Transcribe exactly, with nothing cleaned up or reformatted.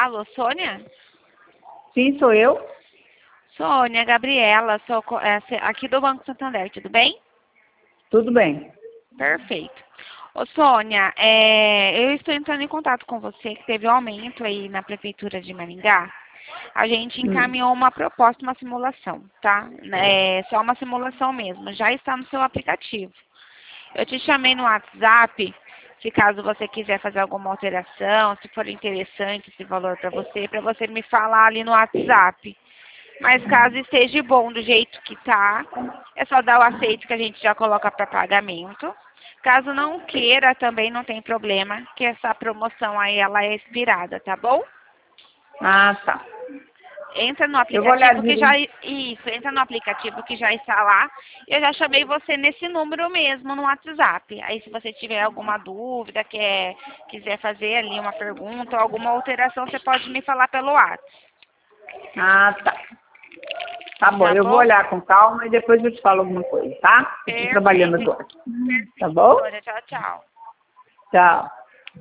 Alô, Sônia? Sim, sou eu. Sônia, Gabriela, sou co- é, se- aqui do Banco Santander, tudo bem? Tudo bem. Perfeito. Ô, Sônia, é, eu estou entrando em contato com você, que teve um aumento aí na Prefeitura de Maringá. A gente Hum. encaminhou uma proposta, uma simulação, tá? É só uma simulação mesmo, já está no seu aplicativo. Eu te chamei no WhatsApp, se caso você quiser fazer alguma alteração, se for interessante esse valor para você, para você me falar ali no WhatsApp. Mas caso esteja bom do jeito que tá, é só dar o aceito que a gente já coloca para pagamento. Caso não queira, também não tem problema, que essa promoção aí ela é expirada, tá bom? Ah, tá. Entra no Eu vou olhar aplicativo que já direito. isso, entra no aplicativo que já está lá. Eu já chamei você nesse número mesmo no WhatsApp. Aí se você tiver alguma dúvida, quer quiser fazer ali uma pergunta ou alguma alteração, você pode me falar pelo WhatsApp, Ah, tá. Tá bom, tá eu vou bom? olhar com calma e depois eu te falo alguma coisa, tá? Eu estou trabalhando Perfeito. agora. Tá Perfeito, bom? Sônia. Tchau, tchau. Tchau.